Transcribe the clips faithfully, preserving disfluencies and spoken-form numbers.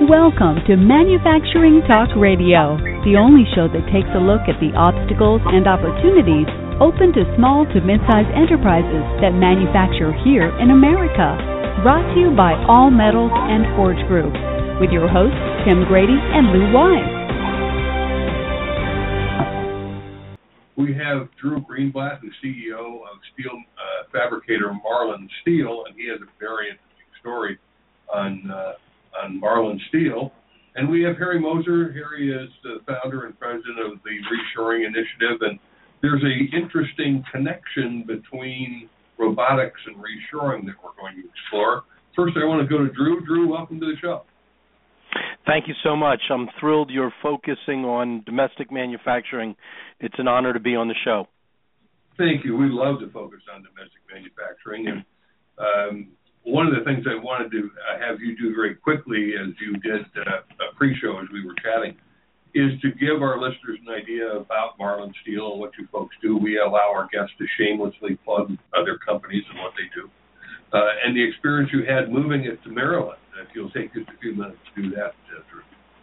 Welcome to Manufacturing Talk Radio, the only show that takes a look at the obstacles and opportunities open to small to mid-sized enterprises that manufacture here in America. Brought to you by All Metals and Forge Group, with your hosts Tim Grady and Lou Wise. We have Drew Greenblatt, the C E O of steel uh, fabricator Marlin Steel, and he has a very interesting story on uh, on Marlin Steel. And we have Harry Moser. Harry is the founder and president of the Reshoring Initiative, and there's an interesting connection between robotics and reshoring that we're going to explore. First, I want to go to Drew. Drew, welcome to the show. Thank you so much. I'm thrilled you're focusing on domestic manufacturing. It's an honor to be on the show. Thank you. We love to focus on domestic manufacturing. And um, one of the things I wanted to have you do very quickly, as you did uh, a pre-show as we were chatting, is to give our listeners an idea about Marlin Steel and what you folks do. We allow our guests to shamelessly plug other companies and what they do. Uh, and the experience you had moving it to Maryland. If you'll take just a few minutes to do that, uh, Drew.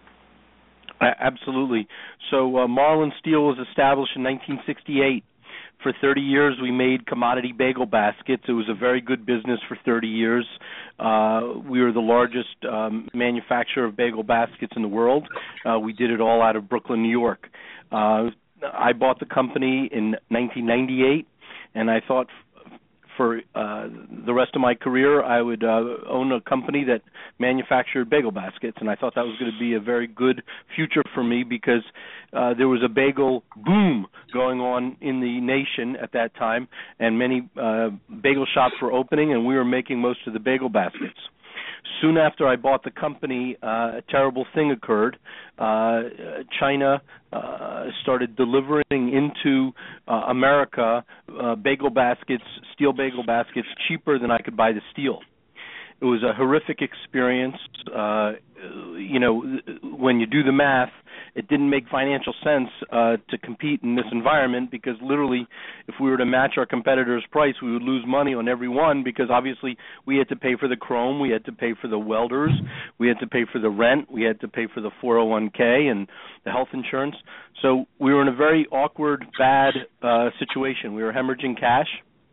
Absolutely. So uh, Marlin Steel was established in nineteen sixty-eight. For thirty years, we made commodity bagel baskets. It was a very good business for thirty years. Uh, we were the largest um, manufacturer of bagel baskets in the world. Uh, we did it all out of Brooklyn, New York. Uh, I bought the company in nineteen ninety-eight, and I thought for uh, the rest of my career, I would uh, own a company that manufactured bagel baskets, and I thought that was going to be a very good future for me because uh, there was a bagel boom going on in the nation at that time, and many uh, bagel shops were opening, and we were making most of the bagel baskets. Soon after I bought the company, uh, a terrible thing occurred. Uh, China uh, started delivering into uh, America uh, bagel baskets, steel bagel baskets, cheaper than I could buy the steel. It was a horrific experience. Uh, you know, when you do the math, it didn't make financial sense uh, to compete in this environment because literally if we were to match our competitors' price, we would lose money on every one because obviously we had to pay for the chrome, we had to pay for the welders, we had to pay for the rent, we had to pay for the four oh one k and the health insurance. So we were in a very awkward, bad uh, situation. We were hemorrhaging cash.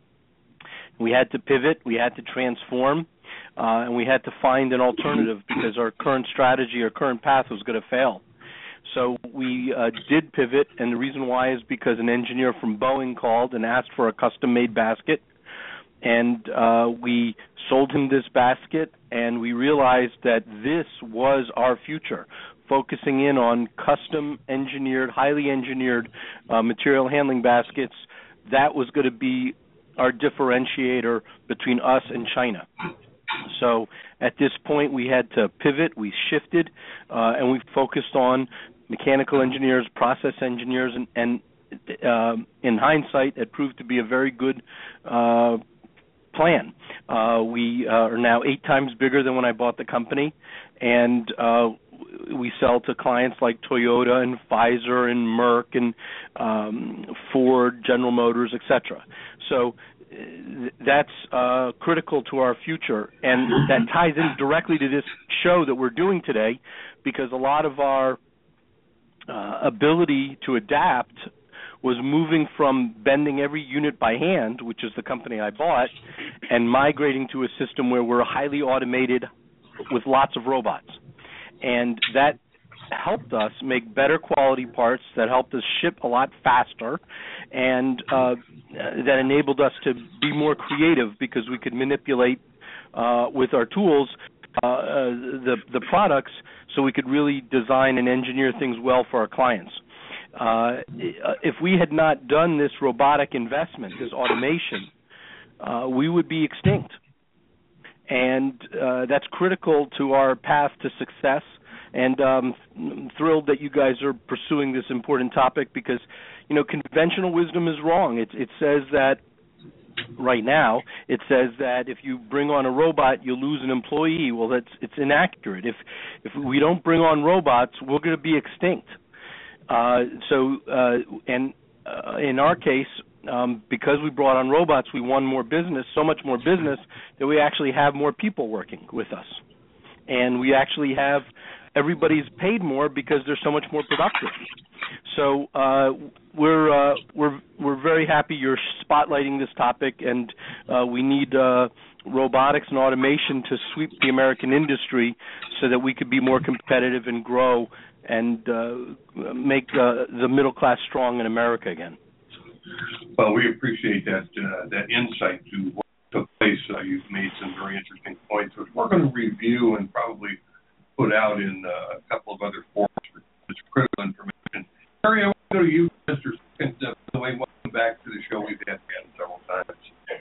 We had to pivot. We had to transform. Uh, and we had to find an alternative because our current strategy, our current path was going to fail. So we uh, did pivot, and the reason why is because an engineer from Boeing called and asked for a custom-made basket, and uh, we sold him this basket, and we realized that this was our future, focusing in on custom-engineered, highly engineered uh, material handling baskets. That was going to be our differentiator between us and China. So at this point, we had to pivot, we shifted, uh, and we focused on mechanical engineers, process engineers, and, and uh, in hindsight, it proved to be a very good uh, plan. Uh, we uh, are now eight times bigger than when I bought the company, and uh, we sell to clients like Toyota and Pfizer and Merck and um, Ford, General Motors, et cetera. So that's uh, critical to our future, and that ties in directly to this show that we're doing today because a lot of our uh, ability to adapt was moving from bending every unit by hand, which is the company I bought, and migrating to a system where we're highly automated with lots of robots. And that helped us make better quality parts, that helped us ship a lot faster, and uh, that enabled us to be more creative because we could manipulate uh, with our tools uh, uh, the, the products so we could really design and engineer things well for our clients. Uh, if we had not done this robotic investment, this automation, uh, we would be extinct. And uh, that's critical to our path to success. And um, I'm thrilled that you guys are pursuing this important topic because, you know, conventional wisdom is wrong. It, it says that right now, it says that if you bring on a robot, you'll lose an employee. Well, that's it's inaccurate. If if we don't bring on robots, we're going to be extinct. Uh, so, uh, and uh, in our case, um, because we brought on robots, we won more business, so much more business that we actually have more people working with us. And we actually have everybody's paid more because they're so much more productive. So uh, we're uh, we're we're very happy you're spotlighting this topic, and uh, we need uh, robotics and automation to sweep the American industry so that we could be more competitive and grow and uh, make uh, the middle class strong in America again. Well, we appreciate that uh, that insight to what took place. Uh, you've made some very interesting points, which we're going to review and probably put out in uh, a couple of other forums for this critical information. Harry, I want to go to you, Mister Second. Uh, by the way, welcome back to the show. We've had you several times.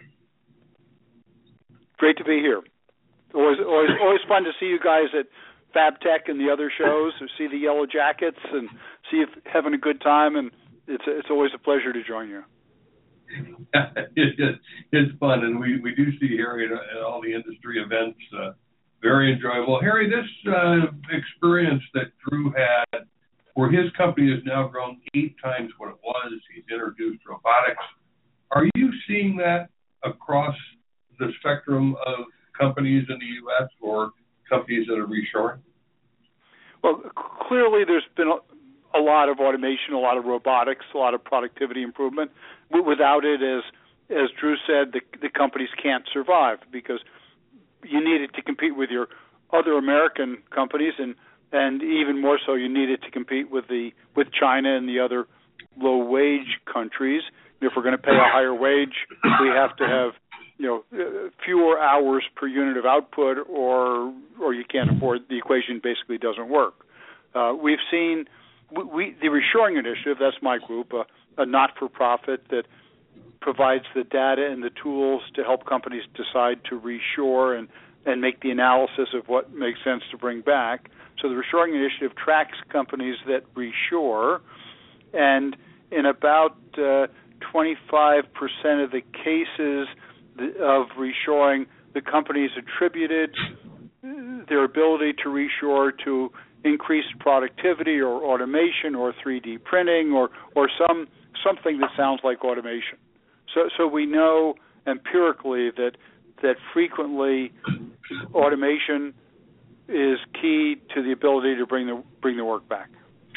Great to be here. Always, always, always fun to see you guys at FabTech and the other shows, or see the yellow jackets and see you having a good time. And it's it's always a pleasure to join you. it, it, it's fun, and we, we do see Harry at, at all the industry events. Uh, very enjoyable. Harry, this uh, experience that Drew had, where his company has now grown eight times what it was, he's introduced robotics. Are you seeing that across the spectrum of companies in the U S or companies that are reshoring? Well, clearly there's been a, a lot of automation, a lot of robotics, a lot of productivity improvement. Without it, as as Drew said, the, the companies can't survive because you needed to compete with your other American companies, and, and even more so, you needed to compete with the with China and the other low-wage countries. If we're going to pay a higher wage, we have to have you know uh, fewer hours per unit of output, or or you can't afford. The equation basically doesn't work. Uh, we've seen we, we the Reshoring Initiative. That's my group, a, a not-for-profit that provides the data and the tools to help companies decide to reshore and, and make the analysis of what makes sense to bring back. So the Reshoring Initiative tracks companies that reshore, and in about uh, twenty-five percent of the cases of reshoring, the companies attributed their ability to reshore to increased productivity or automation or three D printing or, or some something that sounds like automation. So, so we know empirically that that frequently automation is key to the ability to bring the bring the work back.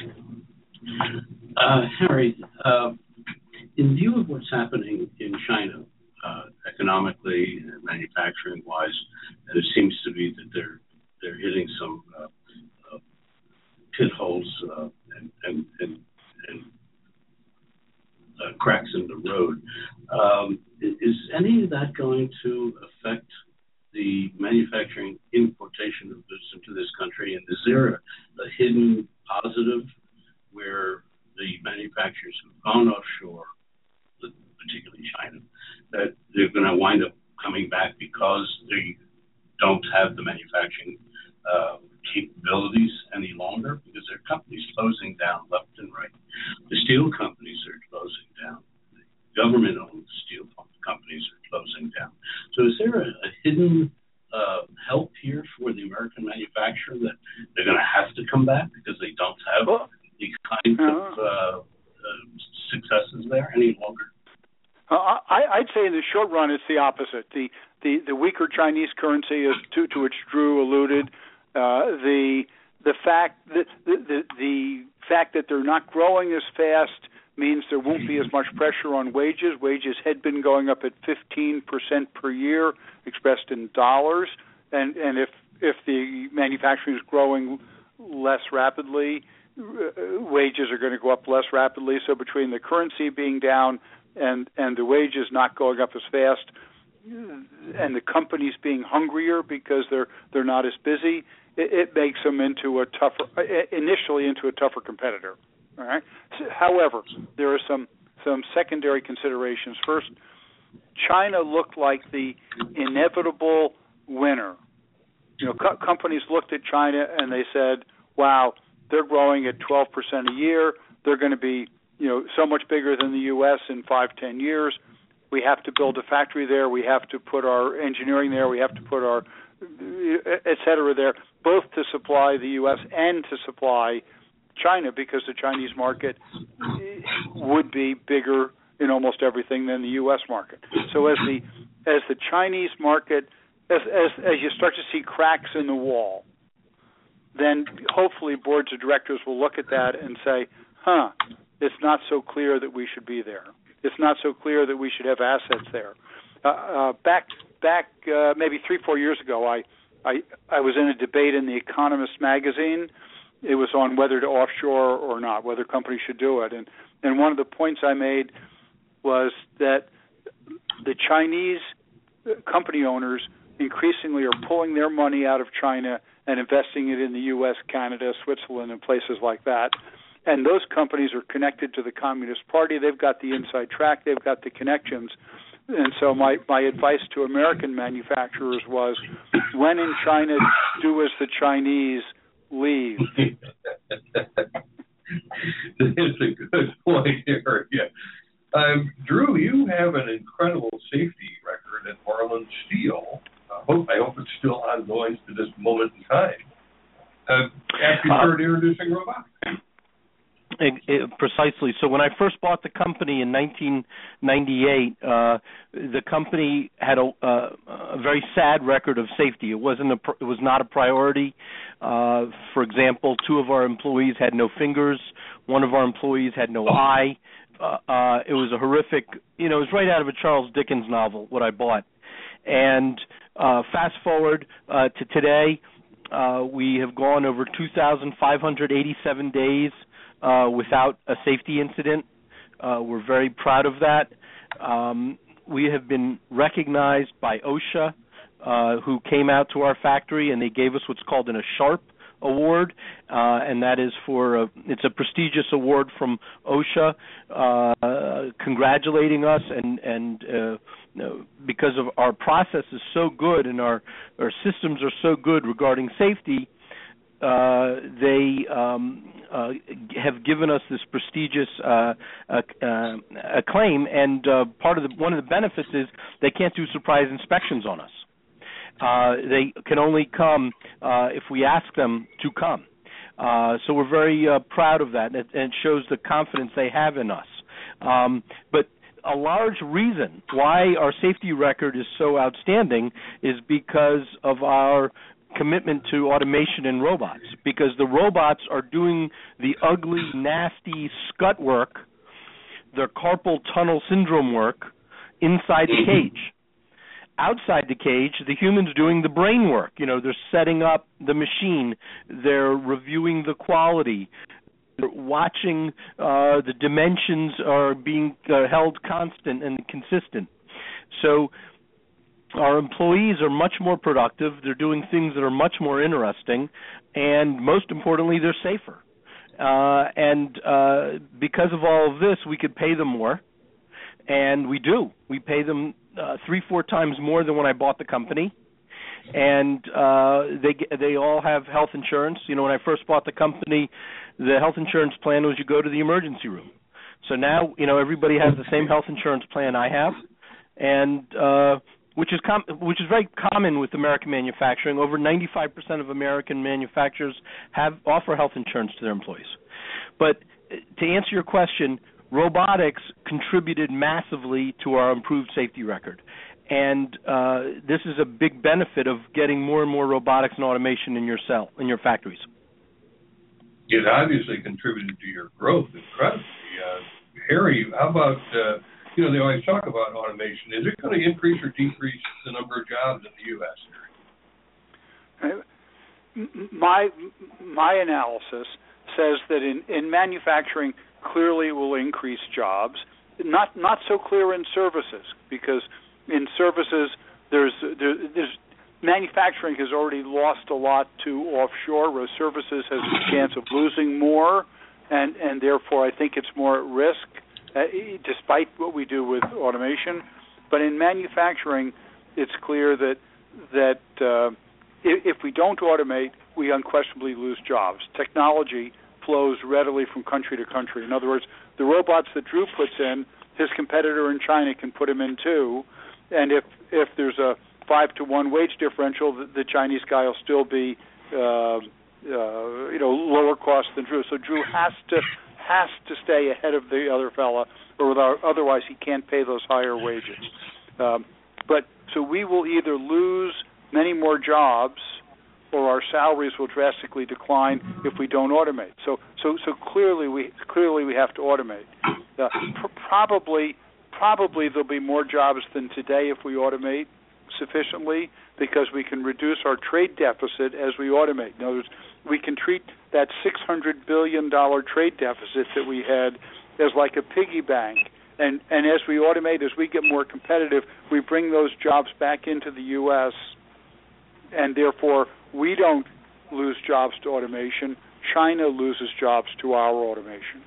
Uh, Harry, uh, in view of what's happening in China, uh, economically and manufacturing-wise, and it seems to be that they're they're hitting some uh, uh, pitholes uh, and and and, and Uh, cracks in the road. Um, is any of that going to affect the manufacturing importation of goods into this country? And is there a, a hidden positive where the manufacturers who've gone offshore, particularly China, that they're going to wind up coming back because they don't have the manufacturing uh, capabilities any longer, because there are companies closing down left and right. The steel companies are closing down. The government-owned steel companies are closing down. So is there a, a hidden uh, help here for the American manufacturer that they're going to have to come back because they don't have well, the kind uh, of uh, uh, successes there any longer? Uh, I, I'd say in the short run, it's the opposite. The the, the weaker Chinese currency, is to, to which Drew alluded, Uh, the the fact that the, the the fact that they're not growing as fast means there won't be as much pressure on wages. Wages had been going up at fifteen percent per year, expressed in dollars, and and if if the manufacturing is growing less rapidly, uh, wages are going to go up less rapidly. So between the currency being down and and the wages not going up as fast, and the companies being hungrier because they're they're not as busy, it, it makes them into a tougher, initially into a tougher competitor. All right. So, however, there are some some secondary considerations. First, China looked like the inevitable winner. You know, co- companies looked at China and they said, "Wow, they're growing at twelve percent a year. They're going to be, you know, so much bigger than the U S in five, ten years. We have to build a factory there. We have to put our engineering there. We have to put our, et cetera, there, both to supply the U S and to supply China, because the Chinese market would be bigger in almost everything than the U S market. So as the as the Chinese market, as as, as you start to see cracks in the wall, then hopefully boards of directors will look at that and say, huh, it's not so clear that we should be there. It's not so clear that we should have assets there. Uh, uh, back back uh, maybe three, four years ago, I, I I was in a debate in The Economist magazine. It was on whether to offshore or not, whether companies should do it. And, and one of the points I made was that the Chinese company owners increasingly are pulling their money out of China and investing it in the U S, Canada, Switzerland, and places like that. And those companies are connected to the Communist Party. They've got the inside track. They've got the connections. And so my, my advice to American manufacturers was, when in China, do as the Chinese, leave. That's a good point here. Yeah. Um, Drew, you have an incredible safety record at Marlin Steel. I hope, I hope it's still ongoing to this moment in time. Uh, after you started introducing robotics. It, it, precisely. So when I first bought the company in nineteen ninety-eight, uh, the company had a, uh, a very sad record of safety. It wasn't a, it was not a priority. Uh, for example, two of our employees had no fingers. One of our employees had no eye. Uh, uh, it was a horrific. You know, it was right out of a Charles Dickens novel what I bought. And uh, fast forward uh, to today, uh, we have gone over two thousand five hundred eighty-seven days. Uh, without a safety incident. Uh, we're very proud of that. Um, we have been recognized by OSHA, uh, who came out to our factory, and they gave us what's called an A SHARP award, uh, and that is for a, it's a prestigious award from OSHA, uh, congratulating us, and and uh, because of our process is so good and our our systems are so good regarding safety. Uh, they um, uh, have given us this prestigious uh, uh, uh, acclaim, and uh, part of the, one of the benefits is they can't do surprise inspections on us. Uh, they can only come uh, if we ask them to come. Uh, so we're very uh, proud of that, and it, and it shows the confidence they have in us. Um, but a large reason why our safety record is so outstanding is because of our commitment to automation and robots, because the robots are doing the ugly, nasty scut work, the carpal tunnel syndrome work inside the cage. Outside the cage, the human's doing the brain work. You know, they're setting up the machine, they're reviewing the quality, they're watching uh, the dimensions are being uh, held constant and consistent. So our employees are much more productive, they're doing things that are much more interesting, and most importantly, they're safer. Uh, and uh, because of all of this, we could pay them more, and we do. We pay them uh, three, four times more than when I bought the company, and uh, they they all have health insurance. You know, when I first bought the company, the health insurance plan was you go to the emergency room. So now, you know, everybody has the same health insurance plan I have, and uh, which is com- which is very common with American manufacturing. Over ninety-five percent of American manufacturers have offer health insurance to their employees. But to answer your question, robotics contributed massively to our improved safety record. And uh, this is a big benefit of getting more and more robotics and automation in your cell, in your factories. It obviously contributed to your growth incredibly. Uh, Harry, how about... Uh, You know, they always talk about automation. Is it going to increase or decrease the number of jobs in the U S? My my analysis says that in, in manufacturing, clearly it will increase jobs. Not not so clear in services, because in services there's there, there's manufacturing has already lost a lot to offshore, whereas services has a chance of losing more, and and therefore I think it's more at risk. Uh, despite what we do with automation. But in manufacturing, it's clear that that uh, if, if we don't automate, we unquestionably lose jobs. Technology flows readily from country to country. In other words, the robots that Drew puts in, his competitor in China can put them in too. And if, if there's a five to one wage differential, the, the Chinese guy will still be uh, uh, you know lower cost than Drew. So Drew has to has to stay ahead of the other fella, or without, otherwise he can't pay those higher wages. Um, but so we will either lose many more jobs, or our salaries will drastically decline if we don't automate. So, so, so clearly we clearly we have to automate. Uh, pr- probably, probably there'll be more jobs than today if we automate sufficiently, because we can reduce our trade deficit as we automate. In other words, we can treat that six hundred billion dollars trade deficit that we had as like a piggy bank. And, and as we automate, as we get more competitive, we bring those jobs back into the U S, and therefore we don't lose jobs to automation. China loses jobs to our automation.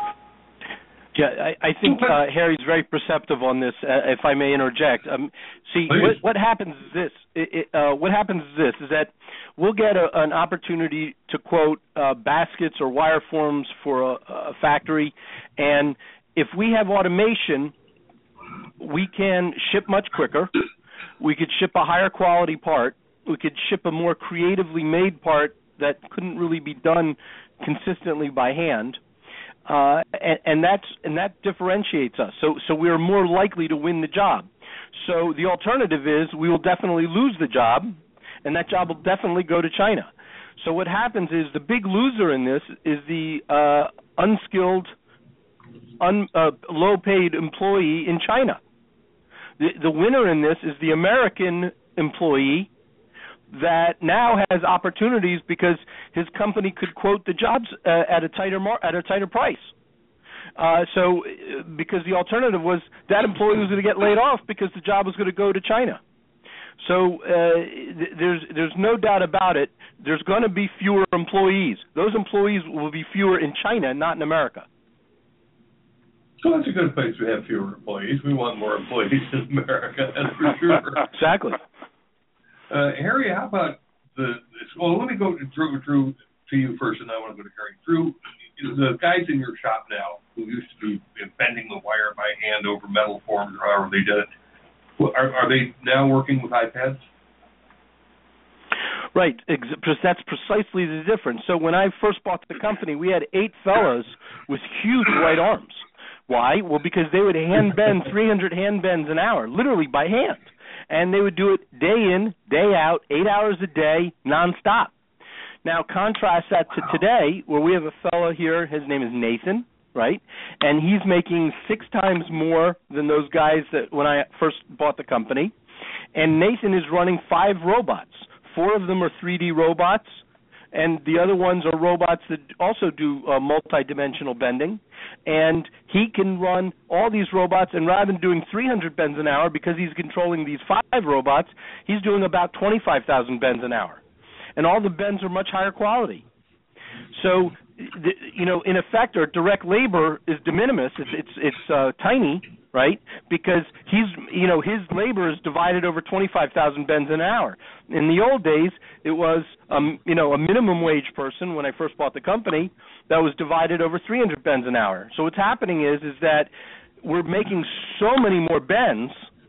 Yeah, I, I think uh, Harry's very perceptive on this. Uh, if I may interject, um, see what, what happens is this. It, it, uh, what happens is this: is that we'll get a, an opportunity to quote uh, baskets or wire forms for a, a factory, and if we have automation, we can ship much quicker. We could ship a higher quality part. We could ship a more creatively made part that couldn't really be done consistently by hand. Uh, and, and that's and that differentiates us. So so we are more likely to win the job. So the alternative is we will definitely lose the job, and that job will definitely go to China. So what happens is the big loser in this is the uh, unskilled, un, uh, low-paid employee in China. The, the winner in this is the American employee that now has opportunities because his company could quote the jobs uh, at a tighter mar- at a tighter price. Uh, so, because the alternative was that employee was going to get laid off because the job was going to go to China. So uh, th- there's there's no doubt about it. There's going to be fewer employees. Those employees will be fewer in China, not in America. So that's a good place to have fewer employees. We want more employees in America, that's for sure. Exactly. Uh, Harry, how about the, well, let me go to Drew, Drew to you first, and then I want to go to Harry. Drew, the guys in your shop now who used to be bending the wire by hand over metal forms or however they did it, are, are they now working with iPads? Right, that's precisely the difference. So when I first bought the company, we had eight fellows with huge right arms. Why? Well, because they would hand bend three hundred hand bends an hour, literally by hand. And they would do it day in, day out, eight hours a day, nonstop. Now, contrast that to today, where we have a fellow here, his name is Nathan, right? And he's making six times more than those guys that when I first bought the company. And Nathan is running five robots. Four of them are three D robots, and the other ones are robots that also do uh, multi-dimensional bending. And he can run all these robots, and rather than doing three hundred bends an hour, because he's controlling these five robots, he's doing about twenty-five thousand bends an hour. And all the bends are much higher quality. So, the, you know, in effect, our direct labor is de minimis. It's it's, it's uh, tiny, right? Because he's, you know, his labor is divided over twenty-five thousand bends an hour. In the old days, it was, um, you know, a minimum wage person when I first bought the company that was divided over three hundred bends an hour. So what's happening is is that we're making so many more bends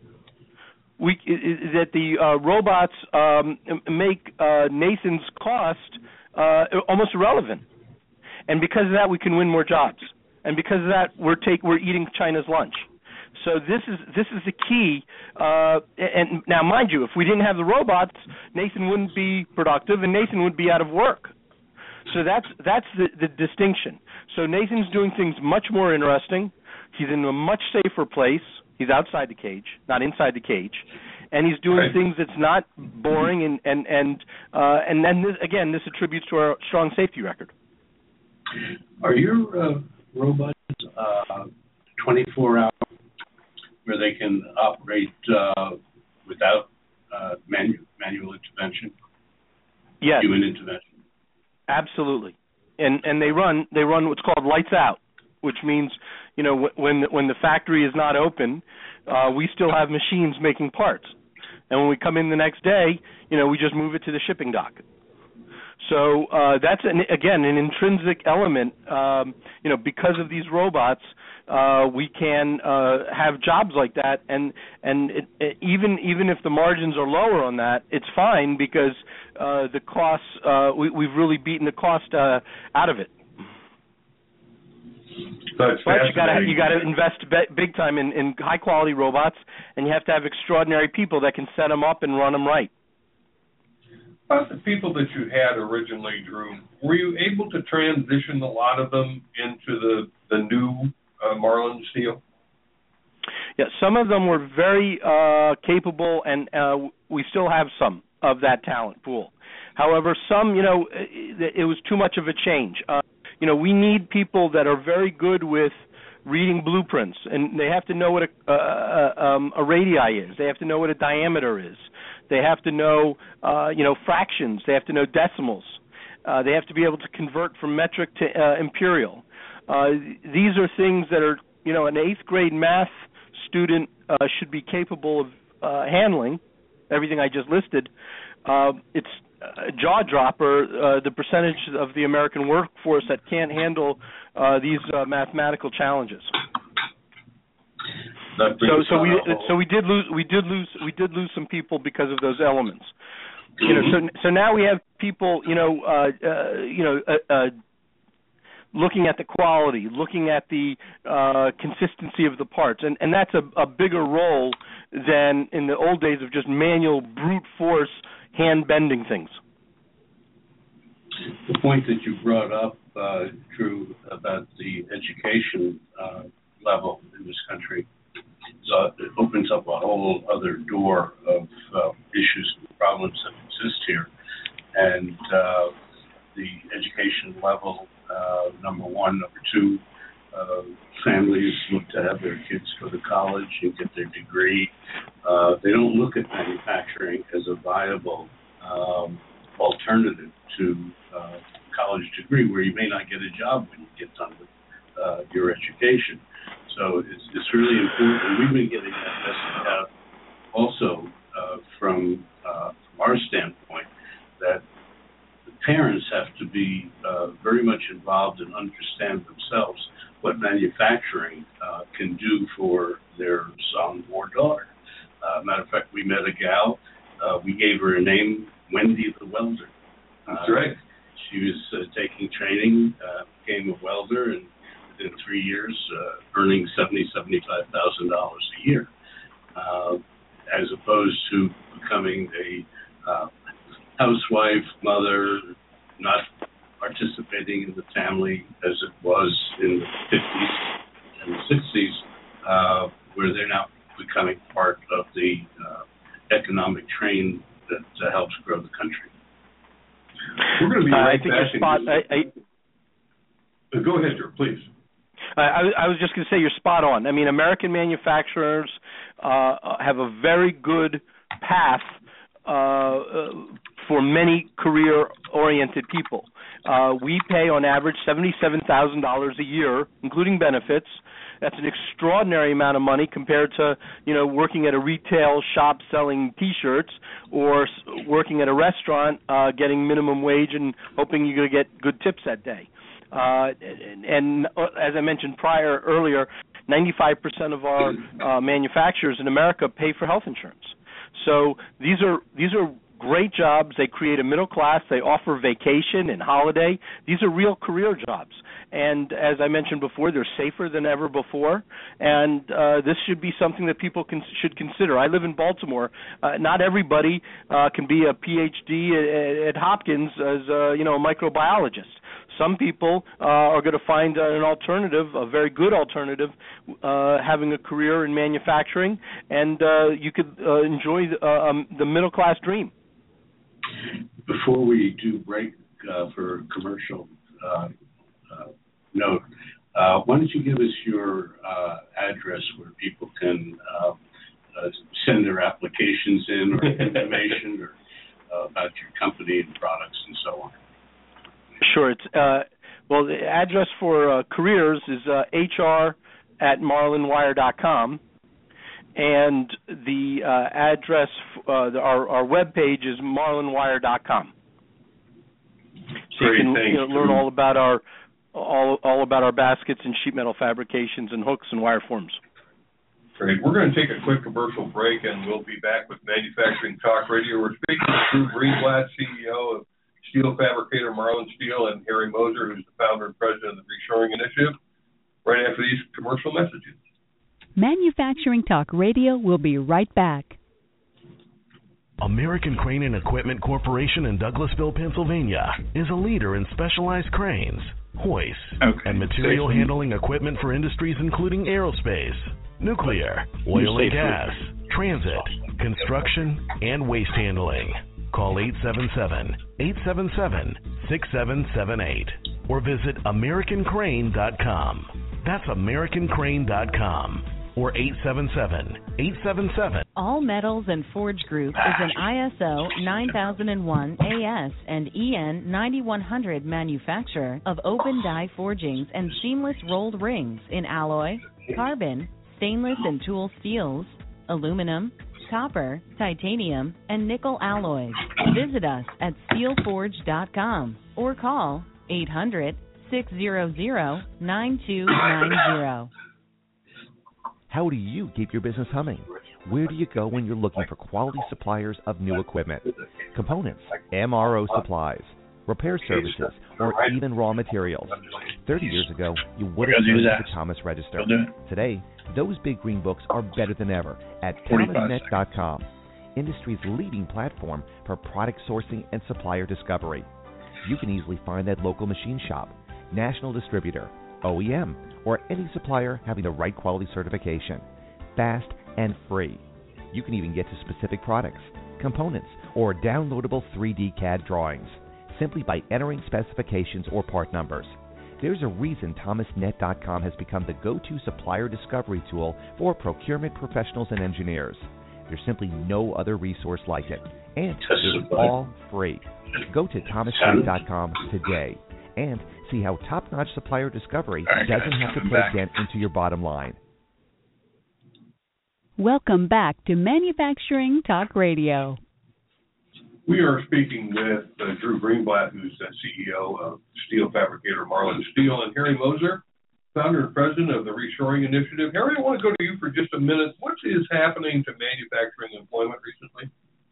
we is, that the uh, robots um, make uh, Nathan's cost uh, almost irrelevant. And because of that, we can win more jobs. And because of that, we're take we're eating China's lunch. So this is this is the key. Uh, and now, mind you, if we didn't have the robots, Nathan wouldn't be productive, and Nathan would be out of work. So that's that's the, the distinction. So Nathan's doing things much more interesting. He's in a much safer place. He's outside the cage, not inside the cage, and he's doing right. things that's not boring. And and and uh, and then this, again, this attributes to our strong safety record. Are your uh, robots uh, twenty-four hour, where they can operate uh, without uh, manu- manual intervention? Yes. Human intervention. Absolutely, and and they run they run what's called lights out, which means, you know, when when the factory is not open, uh, we still have machines making parts, and when we come in the next day, you know, we just move it to the shipping dock. So uh, that's an, again an intrinsic element. Um, you know, because of these robots, uh, we can uh, have jobs like that, and and it, it, even even if the margins are lower on that, it's fine because uh, the costs uh, we, we've really beaten the cost uh, out of it. That's but you got to you got to invest big time in, in high quality robots, and you have to have extraordinary people that can set them up and run them right. About the people that you had originally, Drew, were you able to transition a lot of them into the, the new uh, Marlin Steel? Yeah, some of them were very uh, capable, and uh, we still have some of that talent pool. However, some, you know, it, it was too much of a change. Uh, you know, we need people that are very good with reading blueprints, and they have to know what a, uh, um, a radii is. They have to know what a diameter is. They have to know, uh, you know, fractions. They have to know decimals. Uh, they have to be able to convert from metric to uh, imperial. Uh, these are things that are, you know, an eighth grade math student uh, should be capable of uh, handling. Everything I just listed. Uh, it's a jaw dropper, uh, the percentage of the American workforce that can't handle uh, these uh, mathematical challenges. So, so we, so we did lose, we did lose, we did lose some people because of those elements. You know, so, so now we have people, you know, uh, uh, you know, uh, uh, looking at the quality, looking at the uh, consistency of the parts, and and that's a, a bigger role than in the old days of just manual brute force hand bending things. The point that you brought up, uh, Drew, about the education uh, level in this country, so it opens up a whole other door of uh, issues and problems that exist here. And uh, the education level, uh, number one. Number two, uh, families look to have their kids go to college and get their degree. Uh, they don't look at manufacturing as a viable um, alternative to uh, college degree, where you may not get a job when you get done with uh, your education. So it's, it's really important. We've been getting that message out also uh, from, uh, from our standpoint, that the parents have to be uh, very much involved and understand themselves what manufacturing uh, can do for their son or daughter. Uh, matter of fact, we met a gal. Uh, we gave her a name, Wendy the Welder. That's uh, right. She was uh, taking training, uh, became a welder, and within three years, uh, earning seventy thousand dollars, seventy-five thousand dollars a year, uh, as opposed to becoming a uh, housewife, mother, not participating in the family as it was in the fifties and the sixties, uh, where they're now becoming part of the uh, economic train that uh, helps grow the country. We're going to be right uh, I think back. your spot. I, I, Go ahead, Drew, please. I, I was just going to say you're spot on. I mean, American manufacturers uh, have a very good path uh, for many career-oriented people. Uh, we pay on average seventy-seven thousand dollars a year, including benefits. That's an extraordinary amount of money compared to, you know, working at a retail shop selling T-shirts or working at a restaurant uh, getting minimum wage and hoping you're going to get good tips that day. Uh, and, and as I mentioned prior earlier, ninety-five percent of our uh, manufacturers in America pay for health insurance. So these are these are great jobs. They create a middle class. They offer vacation and holiday. These are real career jobs. And as I mentioned before, they're safer than ever before. And uh, this should be something that people can, should consider. I live in Baltimore. Uh, not everybody uh, can be a P H D at, at Hopkins as a, you know, a microbiologist. Some people uh, are going to find an alternative, a very good alternative, uh, having a career in manufacturing, and uh, you could uh, enjoy the, uh, um, the middle-class dream. Before we do break uh, for commercial uh, uh, note, uh, why don't you give us your uh, address where people can uh, uh, send their applications in or information or uh, about your company and products and so on. Sure. It's uh, well, the address for uh, careers is uh, H R at marlin wire dot com, and the uh, address, uh, the, our our webpage is marlin wire dot com. So Great, you can thanks, you know, learn all about our all all about our baskets and sheet metal fabrications and hooks and wire forms. Great. We're going to take a quick commercial break, and we'll be back with Manufacturing Talk Radio. We're speaking with Drew Greenblatt, C E O of Steel Fabricator Marlin Steel, and Harry Moser, who's the founder and president of the Reshoring Initiative, right after these commercial messages. Manufacturing Talk Radio will be right back. American Crane and Equipment Corporation in Douglasville, Pennsylvania is a leader in specialized cranes, hoists, okay. and material Safely. handling equipment for industries including aerospace, nuclear, oil and gas, transit, construction, and waste handling. Call eight seven seven, eight seven seven, six seven seven eight or visit American Crane dot com. That's American Crane dot com or eight seven seven, eight seven seven. All Metals and Forge Group is an I S O nine thousand one A S and E N ninety-one hundred manufacturer of open die forgings and seamless rolled rings in alloy, carbon, stainless and tool steels, aluminum, copper, titanium, and nickel alloys. Visit us at steel forge dot com or call eight hundred, six hundred, nine two nine zero. How do you keep your business humming? Where do you go when you're looking for quality suppliers of new equipment, components, M R O supplies, repair services, or even raw materials? thirty years ago, you would have used the Thomas Register. Today, those big green books are better than ever at thomas net dot com, industry's leading platform for product sourcing and supplier discovery. You can easily find that local machine shop, national distributor, O E M, or any supplier having the right quality certification, fast and free. You can even get to specific products, components, or downloadable three D C A D drawings simply by entering specifications or part numbers. There's a reason thomas net dot com has become the go-to supplier discovery tool for procurement professionals and engineers. There's simply no other resource like it, and it's all free. Go to thomas net dot com today and see how top-notch supplier discovery doesn't have to put a dent into your bottom line. Welcome back to Manufacturing Talk Radio. We are speaking with uh, Drew Greenblatt, who's the C E O of steel fabricator Marlin Steel, and Harry Moser, founder and president of the Reshoring Initiative. Harry, I want to go to you for just a minute. What is happening to manufacturing employment recently?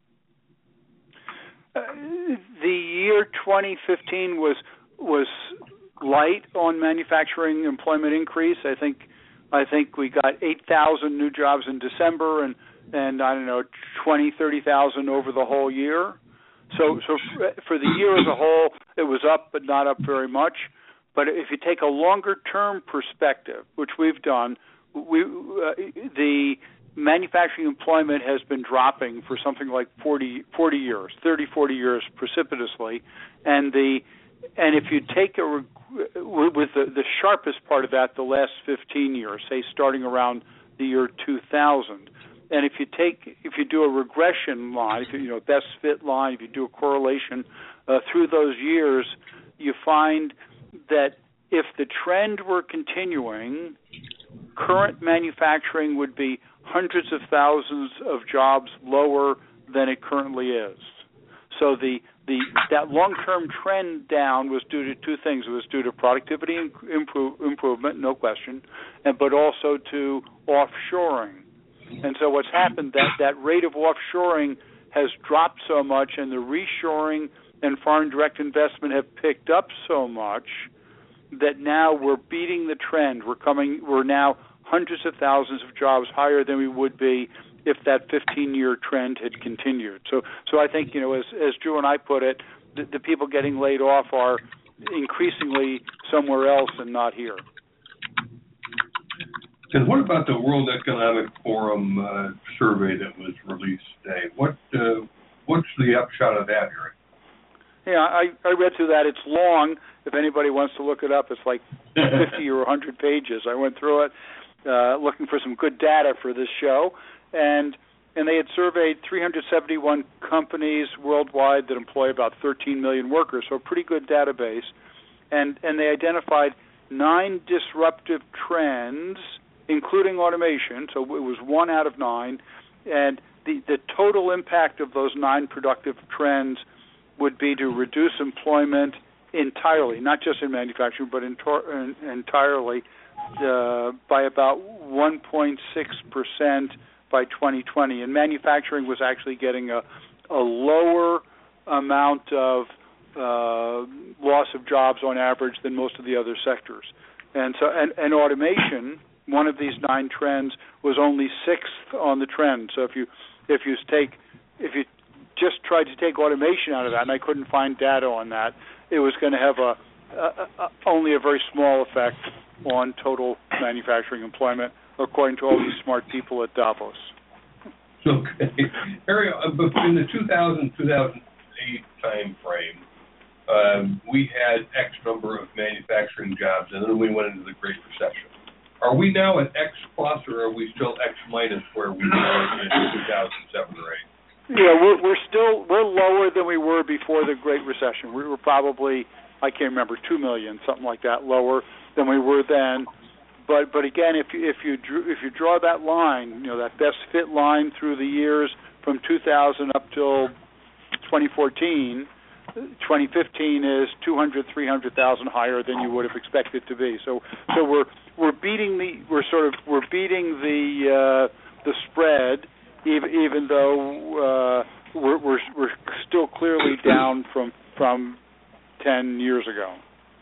Uh, the year twenty fifteen was was light on manufacturing employment increase. I think I think we got eight thousand new jobs in December, and and I don't know twenty, thirty thousand over the whole year. So so for the year as a whole, it was up, but not up very much. But if you take a longer term perspective, which we've done, we uh, the manufacturing employment has been dropping for something like forty, forty years, thirty, forty years precipitously, and the and if you take a with the, the sharpest part of that, the last fifteen years, say starting around the year two thousand. And if you take, if you do a regression line, if you, you know, best fit line, if you do a correlation uh, through those years, you find that if the trend were continuing, current manufacturing would be hundreds of thousands of jobs lower than it currently is. So the the that long-term trend down was due to two things. It was due to productivity improve, improvement, no question, and but also to offshoring. And so what's happened, that, that rate of offshoring has dropped so much, and the reshoring and foreign direct investment have picked up so much that now we're beating the trend. We're coming. We're now hundreds of thousands of jobs higher than we would be if that fifteen-year trend had continued. So, so I think, you know, as as Drew and I put it, the, the people getting laid off are increasingly somewhere else and not here. And what about the World Economic Forum uh, survey that was released today? What uh, what's the upshot of that, Eric? Yeah, I, I read through that. It's long. If anybody wants to look it up, it's like fifty or one hundred pages. I went through it uh, looking for some good data for this show, and and they had surveyed three hundred seventy-one companies worldwide that employ about thirteen million workers, so a pretty good database. And and they identified nine disruptive trends, including automation, so it was one out of nine, and the, the total impact of those nine productive trends would be to reduce employment entirely, not just in manufacturing, but in, in, entirely uh, by about one point six percent by twenty twenty. And manufacturing was actually getting a, a lower amount of uh, loss of jobs on average than most of the other sectors. And so, and, and automation, one of these nine trends, was only sixth on the trend. So if you if you take if you just tried to take automation out of that, and I couldn't find data on that, it was going to have a, a, a only a very small effect on total manufacturing employment, according to all these smart people at Davos. Okay. Harry, in the two thousand, two thousand eight time frame, um, we had X number of manufacturing jobs, and then we went into the Great Recession. Are we now at X plus, or are we still X minus where we were in two thousand seven or eight? Yeah, we're, we're still we're lower than we were before the Great Recession. We were probably, I can't remember, two million, something like that, lower than we were then. But but again, if you if you drew, if you draw that line, you know, that best fit line through the years from two thousand up till twenty fourteen, twenty fifteen is two hundred, three hundred thousand higher than you would have expected to be. So so we're we're beating the we're sort of we're beating the uh, the spread, even even though uh, we're we're we're still clearly down from from ten years ago.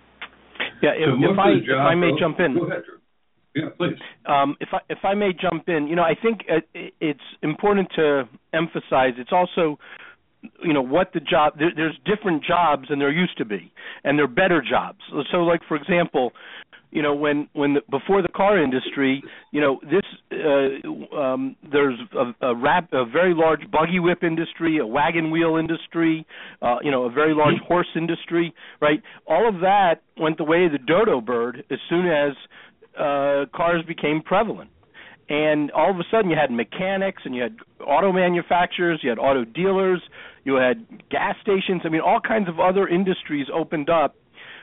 Yeah, if, so if I if I may jump in. Go ahead, Drew. Yeah, please. Um, if I if I may jump in, you know, I think it, it's important to emphasize. It's also, you know, what the job. There, there's different jobs than there used to be, and they're better jobs. So, like for example, you know, when when the, before the car industry, you know, this uh, um, there's a, a, rap, a very large buggy whip industry, a wagon wheel industry, uh, you know, a very large horse industry, right? All of that went the way of the dodo bird as soon as Uh, cars became prevalent. And all of a sudden you had mechanics and you had auto manufacturers, you had auto dealers, you had gas stations. I mean, all kinds of other industries opened up.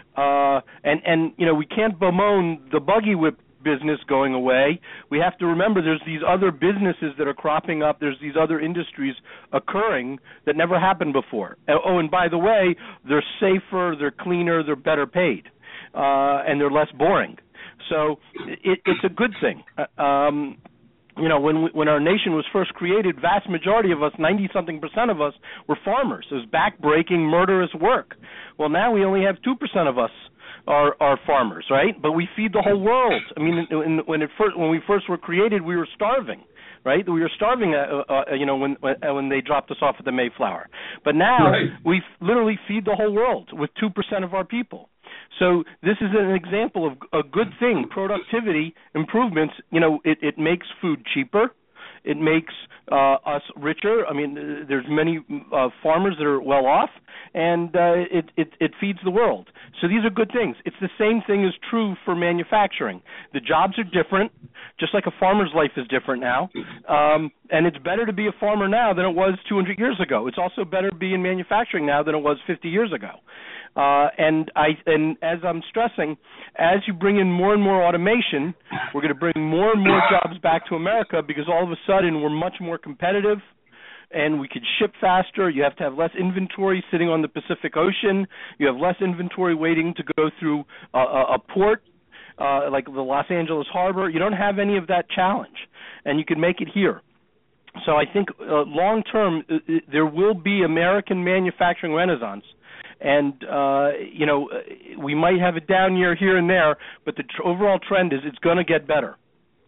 Uh, and, and, you know, we can't bemoan the buggy whip business going away. We have to remember there's these other businesses that are cropping up. There's these other industries occurring that never happened before. Oh, and by the way, they're safer, they're cleaner, they're better paid, uh, and they're less boring. So it, it's a good thing. Um, you know, when we, when our nation was first created, vast majority of us, ninety-something percent of us, were farmers. It was back-breaking, murderous work. Well, now we only have two percent of us are, are farmers, right? But we feed the whole world. I mean, in, when, it first, when we first were created, we were starving. Right, we were starving, uh, uh, you know, when when they dropped us off at the Mayflower. But now right. we literally feed the whole world with two percent of our people. So this is an example of a good thing. Productivity improvements, you know, it, it makes food cheaper. It makes uh, us richer. I mean, there's many uh, farmers that are well off, and uh, it, it, it feeds the world. So these are good things. It's the same thing is true for manufacturing. The jobs are different, just like a farmer's life is different now. Um, and it's better to be a farmer now than it was two hundred years ago. It's also better to be in manufacturing now than it was fifty years ago. Uh, and I and as I'm stressing, as you bring in more and more automation, we're going to bring more and more jobs back to America because all of a sudden we're much more competitive and we could ship faster. You have to have less inventory sitting on the Pacific Ocean. You have less inventory waiting to go through a, a, a port uh, like the Los Angeles Harbor. You don't have any of that challenge, and you can make it here. So I think uh, long term uh, there will be American manufacturing renaissance. And, uh, you know, we might have a down year here and there, but the tr- overall trend is it's going to get better.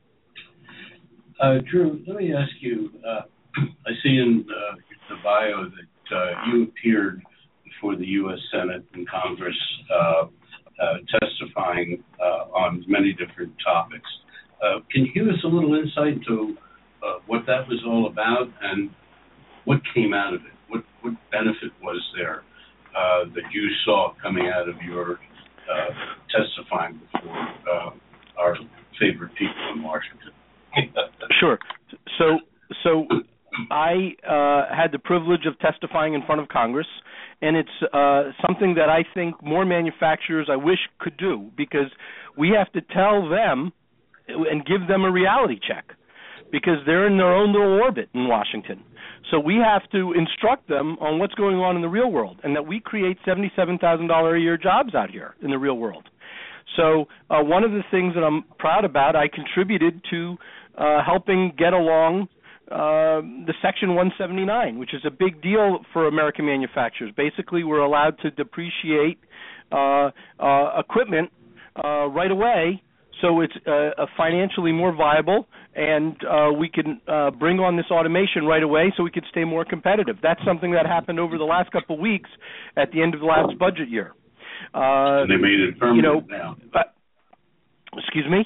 Uh, Drew, let me ask you, uh, I see in uh, the bio that uh, you appeared before the U S Senate and Congress uh, uh, testifying uh, on many different topics. Uh, can you give us a little insight into uh, what that was all about and what came out of it? What, what benefit was there Uh, that you saw coming out of your uh, testifying before uh, our favorite people in Washington? Sure. So, so I uh, had the privilege of testifying in front of Congress, and it's uh, something that I think more manufacturers I wish could do because we have to tell them and give them a reality check because they're in their own little orbit in Washington. So we have to instruct them on what's going on in the real world and that we create seventy-seven thousand dollars a year jobs out here in the real world. So uh, one of the things that I'm proud about, I contributed to uh, helping get along uh, the Section one seventy-nine, which is a big deal for American manufacturers. Basically, we're allowed to depreciate uh, uh, equipment uh, right away So it's uh, financially more viable, and uh, we can uh, bring on this automation right away so we could stay more competitive. That's something that happened over the last couple of weeks at the end of the last budget year. Uh, and they made it permanent you know, now. Uh, excuse me?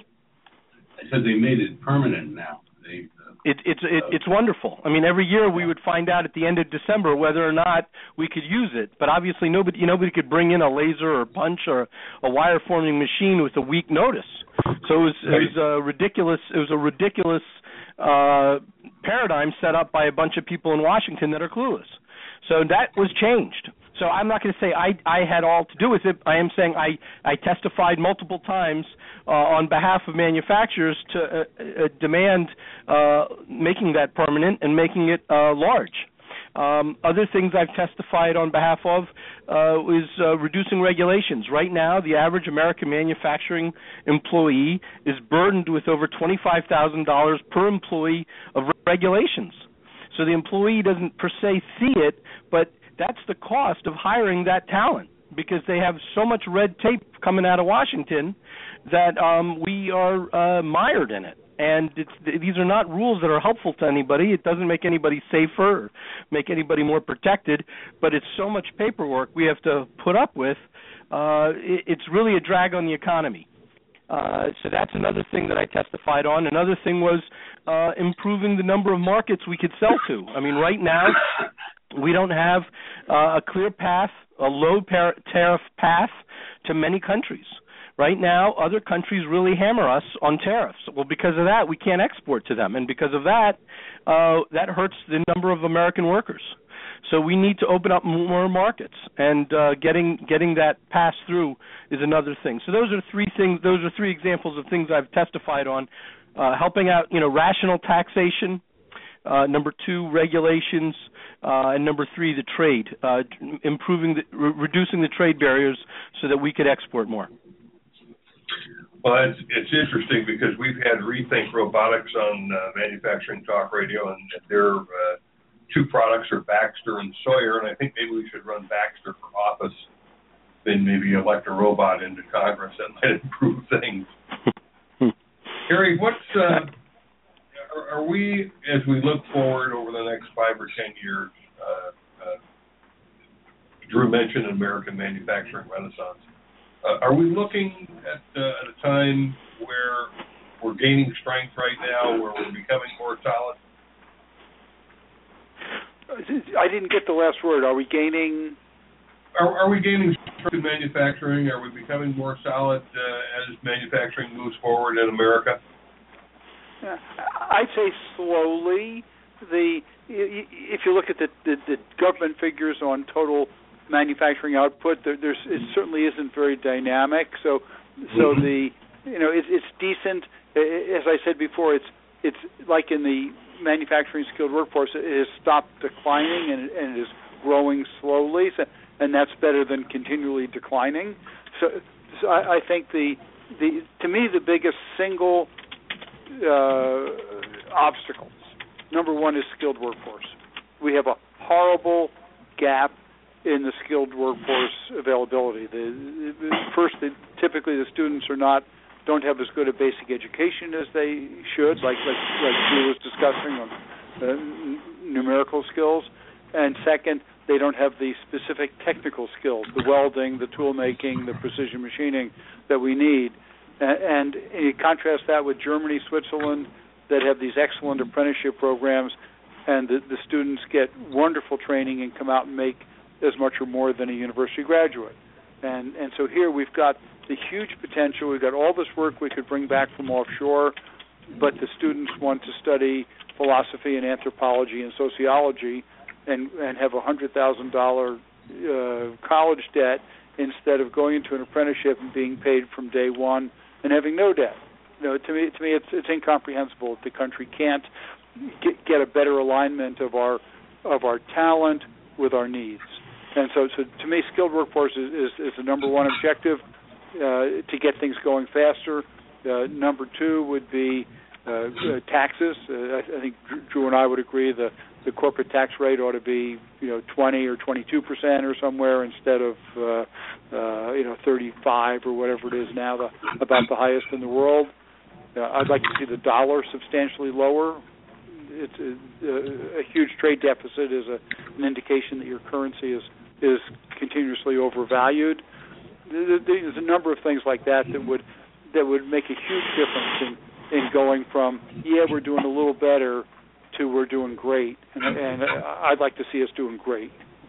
I said they made it permanent now. They, uh, it, it's it, it's wonderful. I mean, every year we would find out at the end of December whether or not we could use it. But obviously, nobody nobody could bring in a laser or punch or a wire forming machine with a week notice. So it was, it was a ridiculous. It was a ridiculous uh, paradigm set up by a bunch of people in Washington that are clueless. So that was changed. So I'm not going to say I, I had all to do with it. I am saying I, I testified multiple times uh, on behalf of manufacturers to uh, uh, demand uh, making that permanent and making it uh, large. Um, other things I've testified on behalf of uh, is uh, reducing regulations. Right now, the average American manufacturing employee is burdened with over twenty-five thousand dollars per employee of regulations. So the employee doesn't per se see it, but that's the cost of hiring that talent, because they have so much red tape coming out of Washington that um, we are uh, mired in it. And it's, these are not rules that are helpful to anybody. It doesn't make anybody safer or make anybody more protected, but it's so much paperwork we have to put up with. Uh, it, it's really a drag on the economy. Uh, so that's another thing that I testified on. Another thing was uh, improving the number of markets we could sell to. I mean, right now we don't have uh, a clear path, a low par- tariff path to many countries. Right now, other countries really hammer us on tariffs. Well, because of that, we can't export to them, and because of that, uh, that hurts the number of American workers. So we need to open up more markets, and uh, getting getting that passed through is another thing. So those are three things. Those are three examples of things I've testified on: uh, helping out, you know, rational taxation. Uh, number two, regulations, uh, and number three, the trade, uh, improving, the, re- reducing the trade barriers so that we could export more. Well, it's, it's interesting because we've had Rethink Robotics on uh, Manufacturing Talk Radio, and their uh, two products are Baxter and Sawyer, and I think maybe we should run Baxter for office, then maybe elect a robot into Congress. That might improve things. Harry, what's uh, are, are we, as we look forward over the next five or ten years, uh, uh, Drew mentioned American manufacturing renaissance. Uh, are we looking at, uh, at a time where we're gaining strength right now, where we're becoming more solid? I didn't get the last word. Are we gaining? Are, are we gaining strength in manufacturing? Are we becoming more solid uh, as manufacturing moves forward in America? Yeah, I'd say slowly. The if you look at the, the, the government figures on total manufacturing output, there, there's it certainly isn't very dynamic. So, so mm-hmm. the you know it, it's decent. As I said before, it's it's like in the manufacturing skilled workforce, it has stopped declining and, and it is growing slowly, so, and that's better than continually declining. So, so I, I think the the to me the biggest single uh, obstacle, number one, is skilled workforce. We have a horrible gap in the skilled workforce availability. The, the first, the, typically the students are not don't have as good a basic education as they should, like like, like Drew was discussing on uh, n- numerical skills. And second, they don't have the specific technical skills, the welding, the tool making, the precision machining that we need. And, and you contrast that with Germany, Switzerland, that have these excellent apprenticeship programs, and the, the students get wonderful training and come out and make as much or more than a university graduate. And and so here we've got the huge potential. We've got all this work we could bring back from offshore, but the students want to study philosophy and anthropology and sociology and, and have a one hundred thousand dollars uh, college debt instead of going into an apprenticeship and being paid from day one and having no debt. You know, to me, to me, it's it's incomprehensible that the country can't get, get a better alignment of our of our talent with our needs. And so, so to me, skilled workforce is, is, is the number one objective uh, to get things going faster. Uh, number two would be uh, uh, taxes. Uh, I, I think Drew and I would agree the the corporate tax rate ought to be, you know, twenty or twenty-two percent or somewhere instead of uh, uh, you know, thirty-five or whatever it is now, the, about the highest in the world. Uh, I'd like to see the dollar substantially lower. It's a, a, a huge trade deficit is a, an indication that your currency is is continuously overvalued. There's a number of things like that that would that would make a huge difference in, in going from yeah we're doing a little better to we're doing great, and, and I'd like to see us doing great.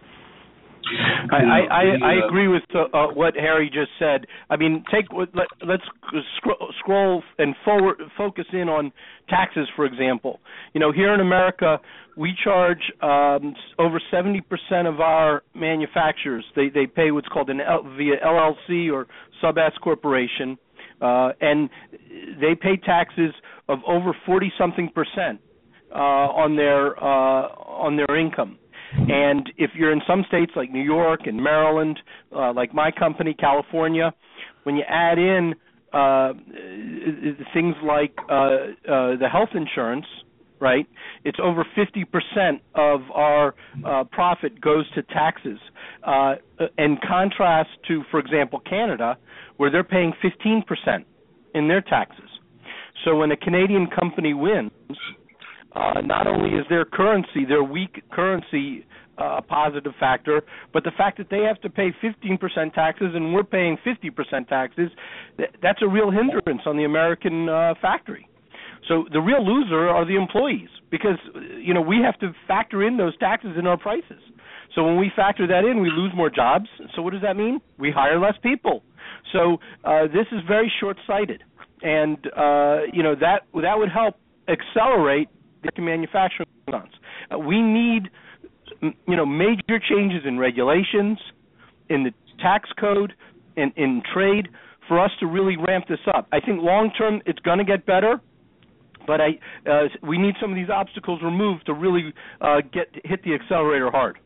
I, I, I agree with uh, what Harry just said. I mean, take let, let's scroll, scroll and forward, focus in on taxes, for example. You know, here in America, we charge um, over seventy percent of our manufacturers. They they pay what's called an L, via L L C or sub-S corporation, uh, and they pay taxes of over forty something percent uh, on their uh, on their income. And if you're in some states like New York and Maryland, uh, like my company, California, when you add in uh, things like uh, uh, the health insurance, right, it's over fifty percent of our uh, profit goes to taxes. Uh, in contrast to, for example, Canada, where they're paying fifteen percent in their taxes. So when a Canadian company wins, Uh, not only is their currency, their weak currency, uh, a positive factor, but the fact that they have to pay fifteen percent taxes and we're paying fifty percent taxes, th- that's a real hindrance on the American uh, factory. So the real loser are the employees because, you know, we have to factor in those taxes in our prices. So when we factor that in, we lose more jobs. So what does that mean? We hire less people. So uh, this is very short-sighted. And, uh, you know, that that would help accelerate the manufacturing plants. Uh, we need, you know, major changes in regulations, in the tax code, in, in trade, for us to really ramp this up. I think long term it's going to get better, but I uh, we need some of these obstacles removed to really uh, get hit the accelerator hard.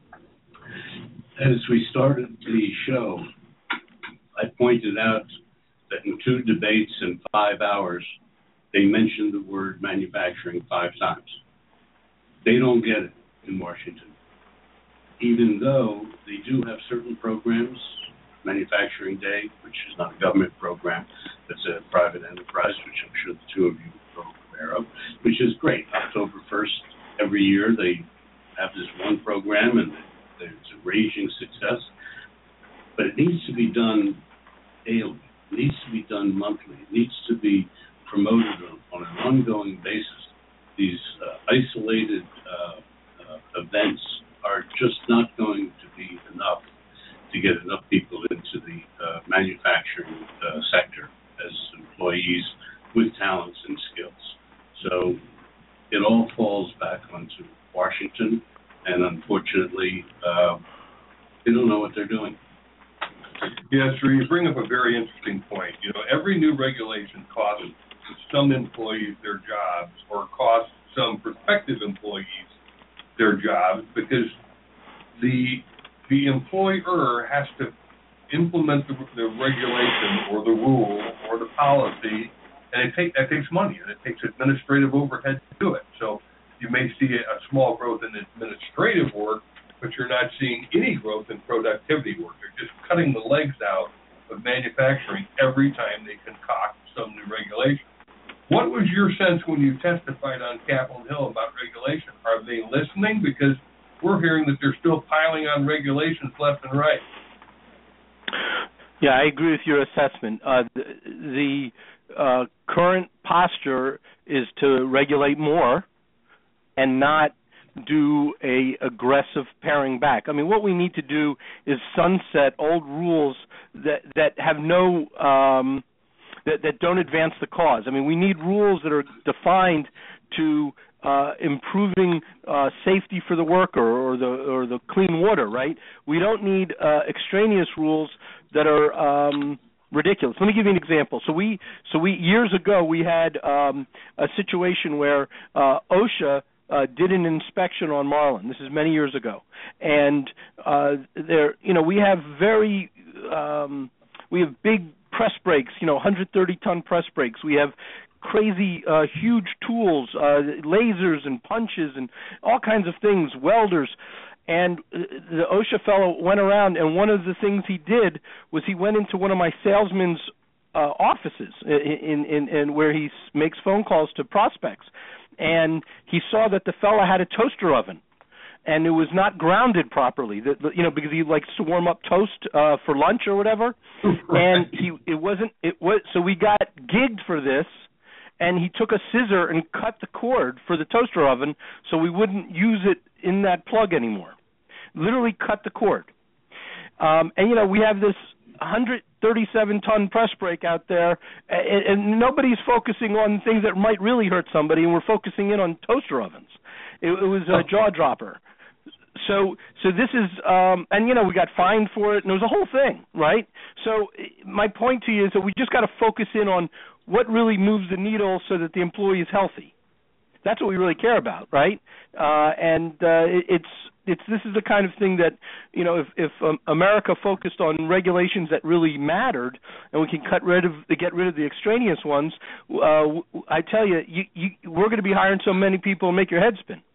As we started the show, I pointed out that in two debates in five hours, they mentioned the word manufacturing five times. They don't get it in Washington, even though they do have certain programs, Manufacturing Day, which is not a government program, it's a private enterprise, which I'm sure the two of you are aware of, which is great. October first, every year, they have this one program, and it's a raging success. But it needs to be done daily. It needs to be done monthly. It needs to be promoted on an ongoing basis. These uh, isolated uh, uh, events are just not going to be enough to get enough people into the uh, manufacturing uh, sector as employees with talents and skills. So it all falls back onto Washington, and unfortunately, uh, they don't know what they're doing. Yes, sir. You bring up a very interesting point. You know, every new regulation costs some employees their jobs or cost some prospective employees their jobs because the the employer has to implement the, the regulation or the rule or the policy, and it take, that takes money and it takes administrative overhead to do it. So you may see a, a small growth in administrative work, but you're not seeing any growth in productivity work. They're just cutting the legs out of manufacturing every time they concoct some new regulation. What was your sense when you testified on Capitol Hill about regulation? Are they listening? Because we're hearing that they're still piling on regulations left and right. Yeah, I agree with your assessment. Uh, the the uh, current posture is to regulate more and not do a aggressive paring back. I mean, what we need to do is sunset old rules that that have no um, that, that don't advance the cause. I mean, we need rules that are defined to uh, improving uh, safety for the worker or the or the clean water. Right? We don't need uh, extraneous rules that are um, ridiculous. Let me give you an example. So we so we years ago we had um, a situation where uh, OSHA Uh, did an inspection on marlin. This is many years ago, and uh, there, you know, we have very, um, we have big press brakes, you know, one hundred thirty ton press brakes. We have crazy, uh, huge tools, uh, lasers and punches and all kinds of things, welders, And the OSHA fellow went around, and one of the things he did was he went into one of my salesman's uh, offices in, in, in where he makes phone calls to prospects, and he saw that the fellow had a toaster oven, and it was not grounded properly. The, the, you know, because he likes to warm up toast uh, for lunch or whatever, and he it wasn't it was so we got gigged for this. And he took a scissor and cut the cord for the toaster oven so we wouldn't use it in that plug anymore. Literally cut the cord. Um, and, you know, we have this one hundred thirty-seven ton press brake out there, and, and nobody's focusing on things that might really hurt somebody, and we're focusing in on toaster ovens. It, it was a jaw dropper. So, so this is, um, and you know, we got fined for it, and it was a whole thing, right? So, my point to you is that we just got to focus in on what really moves the needle so that the employee is healthy. That's what we really care about, right? Uh, and uh, it, it's it's this is the kind of thing that, you know, if, if um, America focused on regulations that really mattered, and we can cut rid of get rid of the extraneous ones, uh, I tell you, you, you we're going to be hiring so many people and make your head spin.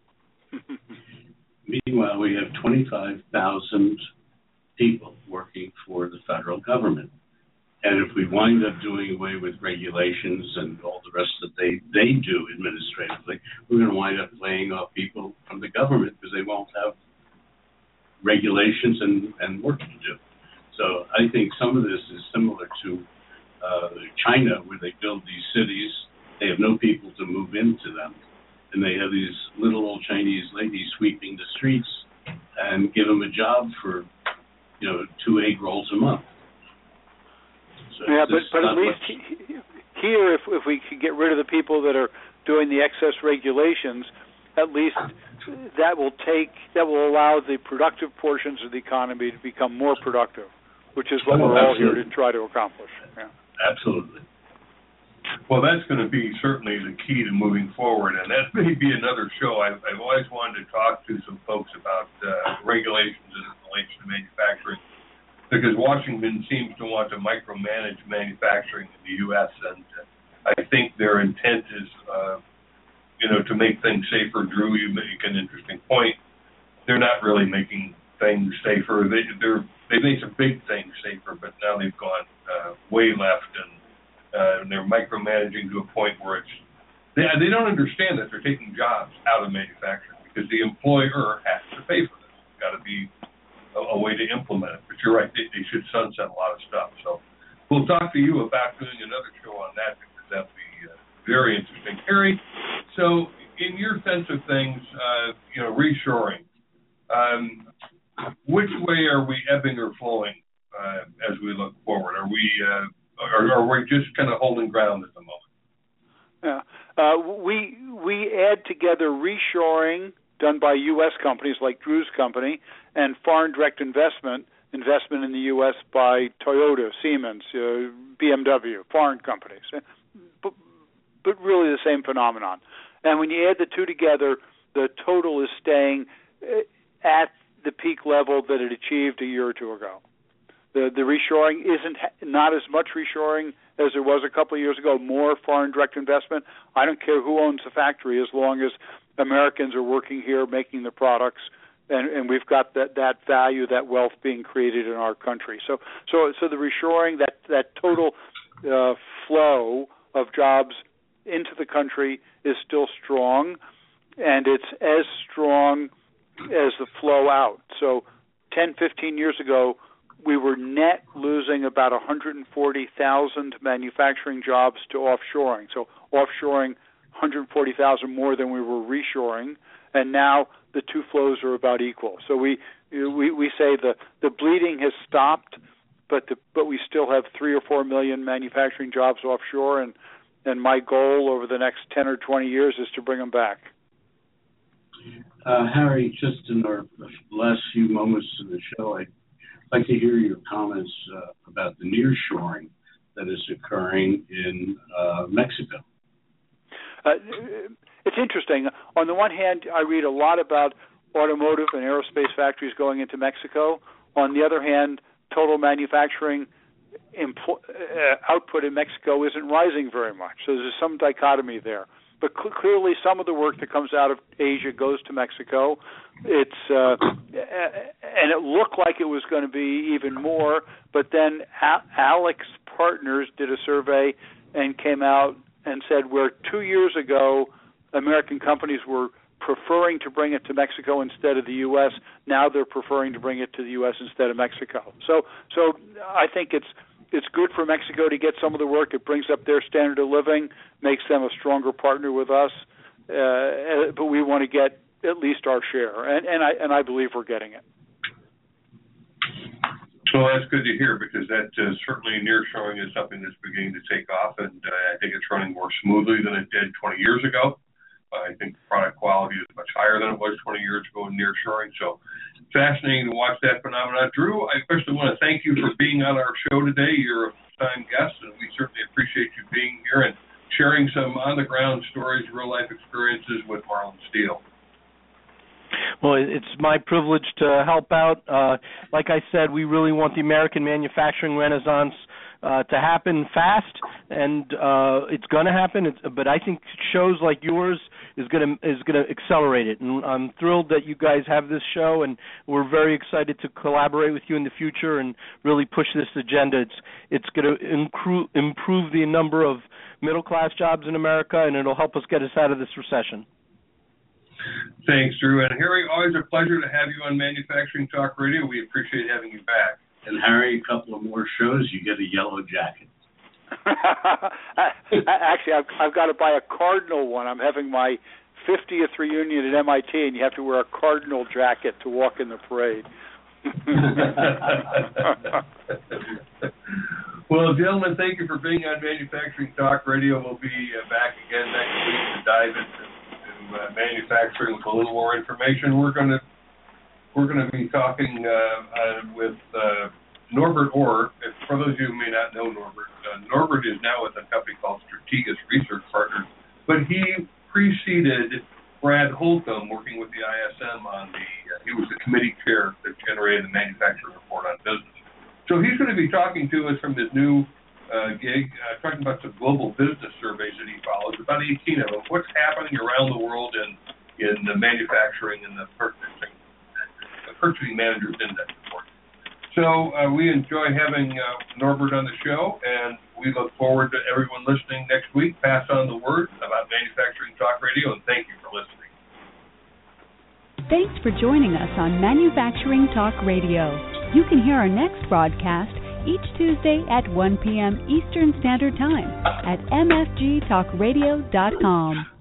Meanwhile, we have twenty-five thousand people working for the federal government. And if we wind up doing away with regulations and all the rest that they, they do administratively, we're going to wind up laying off people from the government because they won't have regulations and, and work to do. So I think some of this is similar to uh, China, where they build these cities. They have no people to move into them. And they have these little old Chinese ladies sweeping the streets and give them a job for, you know, two egg rolls a month. So yeah, but, but at least much. Here, if if we could get rid of the people that are doing the excess regulations, at least that will take that will allow the productive portions of the economy to become more productive, which is what oh, we're absolutely. all here to try to accomplish. Yeah. Absolutely. Well, that's going to be certainly the key to moving forward, and that may be another show. I've, I've always wanted to talk to some folks about uh, regulations as it relates to manufacturing, because Washington seems to want to micromanage manufacturing in the U S, and uh, I think their intent is, uh, you know, to make things safer. Drew, you make an interesting point. They're not really making things safer. They they're, they made some big things safer, but now they've gone uh, way left, and, uh, and they're micromanaging to a point where it's they they don't understand that they're taking jobs out of manufacturing because the employer has to pay for this. It's got to be A, a way to implement it. But you're right, they, they should sunset a lot of stuff. So we'll talk to you about doing another show on that, because that would be uh, very interesting. Harry, so in your sense of things, uh, you know, reshoring, um, which way are we ebbing or flowing uh, as we look forward? Are we, uh, are, are we just kind of holding ground at the moment? Yeah. Uh, we, we add together reshoring done by U S companies like Drew's company, and foreign direct investment, investment in the U S by Toyota, Siemens, uh, B M W, foreign companies, but, but really the same phenomenon. And when you add the two together, the total is staying at the peak level that it achieved a year or two ago. The, the reshoring isn't not as much reshoring as there was a couple of years ago, more foreign direct investment. I don't care who owns the factory as long as Americans are working here making the products, and, and we've got that, that value, that wealth being created in our country. So so, so the reshoring, that, that total uh, flow of jobs into the country is still strong, and it's as strong as the flow out. So ten, fifteen years ago, we were net losing about one hundred forty thousand manufacturing jobs to offshoring. So offshoring one hundred forty thousand more than we were reshoring, and now the two flows are about equal. So we we, we say the, the bleeding has stopped, but the, but we still have three or four million manufacturing jobs offshore, and, and my goal over the next ten or twenty years is to bring them back. Uh, Harry, just in our last few moments of the show, I'd like to hear your comments uh, about the nearshoring that is occurring in uh, Mexico. Uh, it's interesting. On the one hand, I read a lot about automotive and aerospace factories going into Mexico. On the other hand, total manufacturing empl- uh, output in Mexico isn't rising very much. So there's some dichotomy there. but cl- clearly some of the work that comes out of Asia goes to Mexico. It's uh, and it looked like it was going to be even more, but then A- Alex Partners did a survey and came out and said where two years ago American companies were preferring to bring it to Mexico instead of the U S, now they're preferring to bring it to the U S instead of Mexico. So, so I think it's it's good for Mexico to get some of the work. It brings up their standard of living, makes them a stronger partner with us. Uh, but we want to get at least our share, and, and I and I believe we're getting it. Well, that's good to hear, because that uh, certainly nearshoring is something that's beginning to take off, and uh, I think it's running more smoothly than it did twenty years ago. Uh, I think product quality is much higher than it was twenty years ago in nearshoring. So fascinating to watch that phenomenon. Drew, I especially want to thank you for being on our show today. You're a first-time guest, and we certainly appreciate you being here and sharing some on-the-ground stories, real-life experiences with Marlin Steel. Well, it's my privilege to help out. Uh, like I said, we really want the American manufacturing renaissance uh, to happen fast, and uh, it's going to happen. It's, but I think shows like yours is going to is going to accelerate it. And I'm thrilled that you guys have this show, and we're very excited to collaborate with you in the future and really push this agenda. It's it's going to improve improve the number of middle class jobs in America, and it'll help us get us out of this recession. Thanks, Drew. And Harry, always a pleasure to have you on Manufacturing Talk Radio. We appreciate having you back. And Harry, a couple of more shows, you get a yellow jacket. Actually, I've, I've got to buy a Cardinal one. I'm having my fiftieth reunion at M I T, and you have to wear a Cardinal jacket to walk in the parade. Well, gentlemen, thank you for being on Manufacturing Talk Radio. We'll be uh, back again next week to dive into Uh, manufacturing with a little more information. We're going to we're going to be talking uh, uh, with uh, Norbert Orr. If, for those of you who may not know Norbert, uh, Norbert is now with a company called Strategas Research Partners, but he preceded Brad Holcomb working with the I S M on the. Uh, he was the committee chair that generated the manufacturing report on business. So he's going to be talking to us from his new Uh, gig, uh, talking about some global business surveys that he follows, about eighteen of them. What's happening around the world in in the manufacturing and the purchasing, the purchasing managers index report. So uh, we enjoy having uh, Norbert on the show, and we look forward to everyone listening next week. Pass on the word about Manufacturing Talk Radio, and thank you for listening. Thanks for joining us on Manufacturing Talk Radio. You can hear our next broadcast each Tuesday at one p.m. Eastern Standard Time at m f g talk radio dot com.